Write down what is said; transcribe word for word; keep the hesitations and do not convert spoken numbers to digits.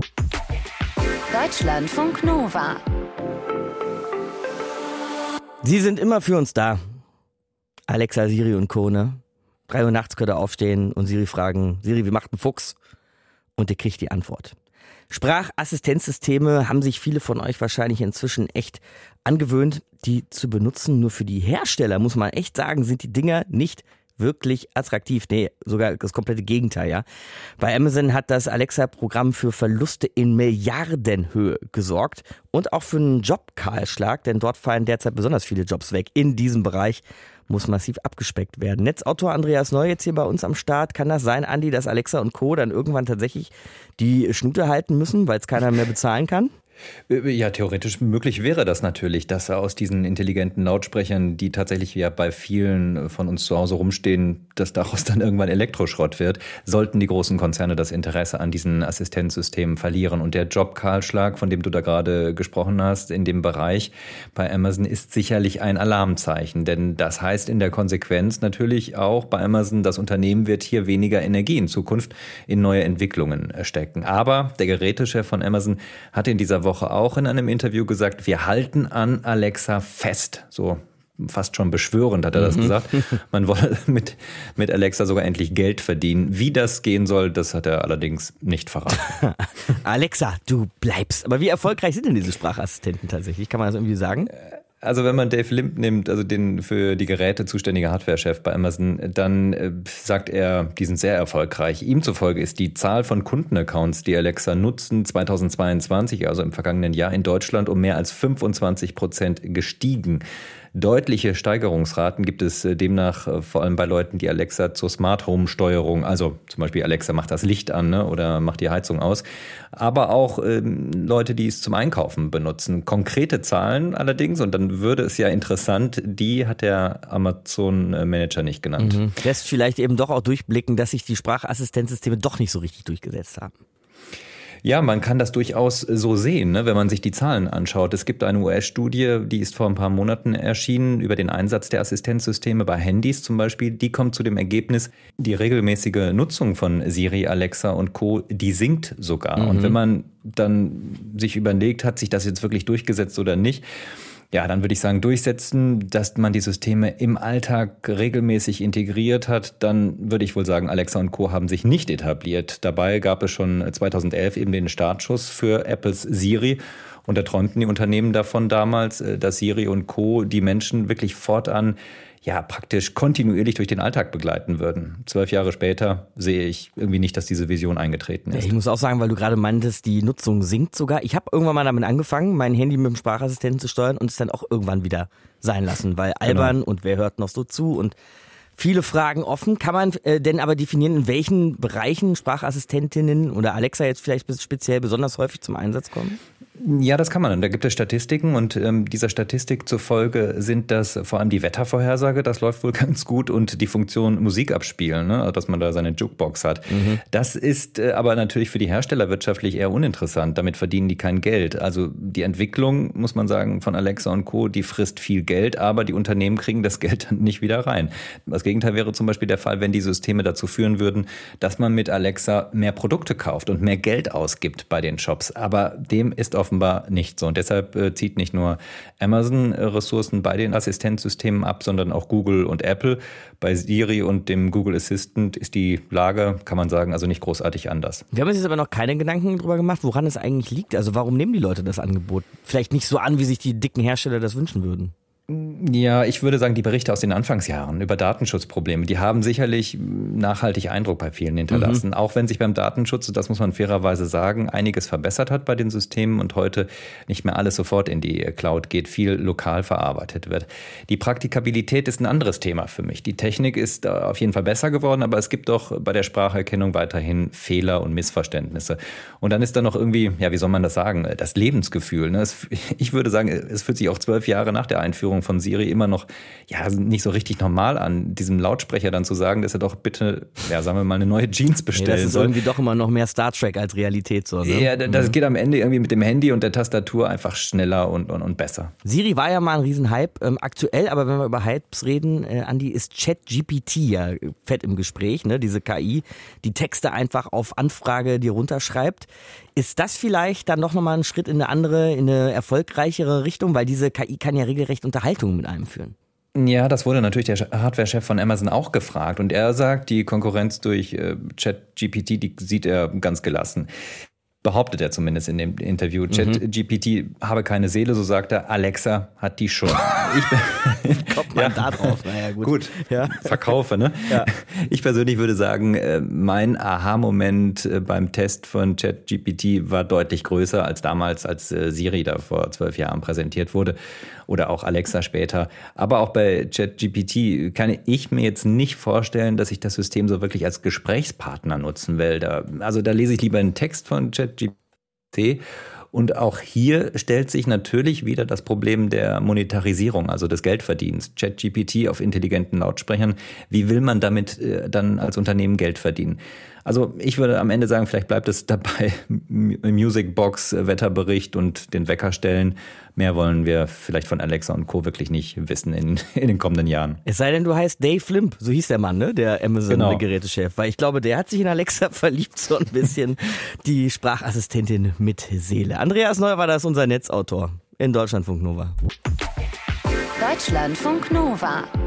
Deutschlandfunk Nova. Sie sind immer für uns da. Alexa, Siri und Co. Ne? Drei Uhr nachts könnt ihr aufstehen und Siri fragen, Siri, wie macht ein Fuchs? Und ihr kriegt die Antwort. Sprachassistenzsysteme haben sich viele von euch wahrscheinlich inzwischen echt angewöhnt, die zu benutzen. Nur für die Hersteller, muss man echt sagen, sind die Dinger nicht wirklich attraktiv. Nee, sogar das komplette Gegenteil, ja. Bei Amazon hat das Alexa-Programm für Verluste in Milliardenhöhe gesorgt und auch für einen Jobkahlschlag, denn dort fallen derzeit besonders viele Jobs weg. In diesem Bereich muss massiv abgespeckt werden. Netzautor Andreas Neu jetzt hier bei uns am Start. Kann das sein, Andi, dass Alexa und Co. dann irgendwann tatsächlich die Schnute halten müssen, weil es keiner mehr bezahlen kann? Ja, theoretisch möglich wäre das natürlich, dass aus diesen intelligenten Lautsprechern, die tatsächlich ja bei vielen von uns zu Hause rumstehen, dass daraus dann irgendwann Elektroschrott wird, sollten die großen Konzerne das Interesse an diesen Assistenzsystemen verlieren. Und der Jobkahlschlag, von dem du da gerade gesprochen hast, in dem Bereich bei Amazon ist sicherlich ein Alarmzeichen. Denn das heißt in der Konsequenz natürlich auch bei Amazon, das Unternehmen wird hier weniger Energie in Zukunft in neue Entwicklungen stecken. Aber der Gerätechef von Amazon hatte in dieser Woche auch in einem Interview gesagt, wir halten an Alexa fest. So fast schon beschwörend hat er das mhm. gesagt. Man wolle mit, mit Alexa sogar endlich Geld verdienen. Wie das gehen soll, das hat er allerdings nicht verraten. Alexa, du bleibst. Aber wie erfolgreich sind denn diese Sprachassistenten tatsächlich? Kann man das irgendwie sagen? Also wenn man Dave Limp nimmt, also den für die Geräte zuständige Hardware-Chef bei Amazon, dann äh, sagt er, die sind sehr erfolgreich. Ihm zufolge ist die Zahl von Kundenaccounts, die Alexa nutzen, zweitausendzweiundzwanzig, also im vergangenen Jahr in Deutschland, um mehr als fünfundzwanzig Prozent gestiegen. Deutliche Steigerungsraten gibt es demnach vor allem bei Leuten, die Alexa zur Smart Home Steuerung, also zum Beispiel Alexa macht das Licht an, ne, oder macht die Heizung aus, aber auch ähm, Leute, die es zum Einkaufen benutzen. Konkrete Zahlen allerdings, und dann würde es ja interessant, die hat der Amazon-Manager nicht genannt. Mhm. Lässt vielleicht eben doch auch durchblicken, dass sich die Sprachassistenzsysteme doch nicht so richtig durchgesetzt haben. Ja, man kann das durchaus so sehen, ne, wenn man sich die Zahlen anschaut. Es gibt eine U S-Studie, die ist vor ein paar Monaten erschienen, über den Einsatz der Assistenzsysteme bei Handys zum Beispiel. Die kommt zu dem Ergebnis, die regelmäßige Nutzung von Siri, Alexa und Co., die sinkt sogar. Mhm. Und wenn man dann sich überlegt, hat sich das jetzt wirklich durchgesetzt oder nicht, ja, dann würde ich sagen, durchsetzen, dass man die Systeme im Alltag regelmäßig integriert hat, dann würde ich wohl sagen, Alexa und Co. haben sich nicht etabliert. Dabei gab es schon zweitausendelf eben den Startschuss für Apples Siri. Und da träumten die Unternehmen davon damals, dass Siri und Co. die Menschen wirklich fortan ja praktisch kontinuierlich durch den Alltag begleiten würden. Zwölf Jahre später sehe ich irgendwie nicht, dass diese Vision eingetreten ist. Ich muss auch sagen, weil du gerade meintest, die Nutzung sinkt sogar. Ich habe irgendwann mal damit angefangen, mein Handy mit dem Sprachassistenten zu steuern und es dann auch irgendwann wieder sein lassen, weil albern genau. Und wer hört noch so zu und viele Fragen offen. Kann man äh, denn aber definieren, in welchen Bereichen Sprachassistentinnen oder Alexa jetzt vielleicht speziell besonders häufig zum Einsatz kommen? Ja, das kann man. Da gibt es Statistiken und ähm, dieser Statistik zufolge sind das vor allem die Wettervorhersage, das läuft wohl ganz gut, und die Funktion Musik abspielen, ne? Dass man da seine Jukebox hat. Mhm. Das ist äh, aber natürlich für die Hersteller wirtschaftlich eher uninteressant. Damit verdienen die kein Geld. Also die Entwicklung, muss man sagen, von Alexa und Co., die frisst viel Geld, aber die Unternehmen kriegen das Geld dann nicht wieder rein. Das Gegenteil wäre zum Beispiel der Fall, wenn die Systeme dazu führen würden, dass man mit Alexa mehr Produkte kauft und mehr Geld ausgibt bei den Shops. Aber dem ist offenbar nicht so. Und deshalb äh, zieht nicht nur Amazon äh, Ressourcen bei den Assistenzsystemen ab, sondern auch Google und Apple. Bei Siri und dem Google Assistant ist die Lage, kann man sagen, also nicht großartig anders. Wir haben uns jetzt aber noch keine Gedanken darüber gemacht, woran es eigentlich liegt. Also warum nehmen die Leute das Angebot vielleicht nicht so an, wie sich die dicken Hersteller das wünschen würden? Ja, ich würde sagen, die Berichte aus den Anfangsjahren über Datenschutzprobleme, die haben sicherlich nachhaltig Eindruck bei vielen hinterlassen. Mhm. Auch wenn sich beim Datenschutz, das muss man fairerweise sagen, einiges verbessert hat bei den Systemen und heute nicht mehr alles sofort in die Cloud geht, viel lokal verarbeitet wird. Die Praktikabilität ist ein anderes Thema für mich. Die Technik ist auf jeden Fall besser geworden, aber es gibt doch bei der Spracherkennung weiterhin Fehler und Missverständnisse. Und dann ist da noch irgendwie, ja, wie soll man das sagen, das Lebensgefühl. Ne? Es, ich würde sagen, es fühlt sich auch zwölf Jahre nach der Einführung von Siri immer noch ja nicht so richtig normal an, diesem Lautsprecher dann zu sagen, dass er doch bitte, ja, sagen wir mal, eine neue Jeans bestellen soll. Nee, das ist soll. irgendwie doch immer noch mehr Star Trek als Realität. So, ne? Ja, das mhm. geht am Ende irgendwie mit dem Handy und der Tastatur einfach schneller und, und, und besser. Siri war ja mal ein Riesenhype. Ähm, aktuell, aber wenn wir über Hypes reden, äh, Andi, ist ChatGPT ja fett im Gespräch, ne? Diese K I, die Texte einfach auf Anfrage dir runterschreibt. Ist das vielleicht dann doch nochmal ein Schritt in eine andere, in eine erfolgreichere Richtung? Weil diese K I kann ja regelrecht Unterhaltung mit einem führen. Ja, das wurde natürlich der Hardware-Chef von Amazon auch gefragt. Und er sagt, die Konkurrenz durch äh, ChatGPT, die sieht er ganz gelassen. Behauptet er zumindest in dem Interview. ChatGPT mhm. habe keine Seele, so sagt er. Alexa hat die schon. Ich, Kommt man ja. da drauf? Naja, gut. Gut, ja. Verkaufe, ne? Ja. Ich persönlich würde sagen, mein Aha-Moment beim Test von ChatGPT war deutlich größer als damals, als Siri da vor zwölf Jahren präsentiert wurde. Oder auch Alexa später. Aber auch bei ChatGPT kann ich mir jetzt nicht vorstellen, dass ich das System so wirklich als Gesprächspartner nutzen will. Da, also da lese ich lieber einen Text von ChatGPT. Und auch hier stellt sich natürlich wieder das Problem der Monetarisierung, also des Geldverdienens. ChatGPT auf intelligenten Lautsprechern. Wie will man damit äh, dann als Unternehmen Geld verdienen? Also ich würde am Ende sagen, vielleicht bleibt es dabei, Musicbox, Wetterbericht und den Wecker stellen. Mehr wollen wir vielleicht von Alexa und Co. wirklich nicht wissen in, in den kommenden Jahren. Es sei denn, du heißt Dave Limp, so hieß der Mann, ne? Der Amazon-Gerätechef. Weil ich glaube, der hat sich in Alexa verliebt, so ein bisschen. Die Sprachassistentin mit Seele. Andreas Neu war das, unser Netzautor in Deutschlandfunk Nova. Deutschlandfunk Nova.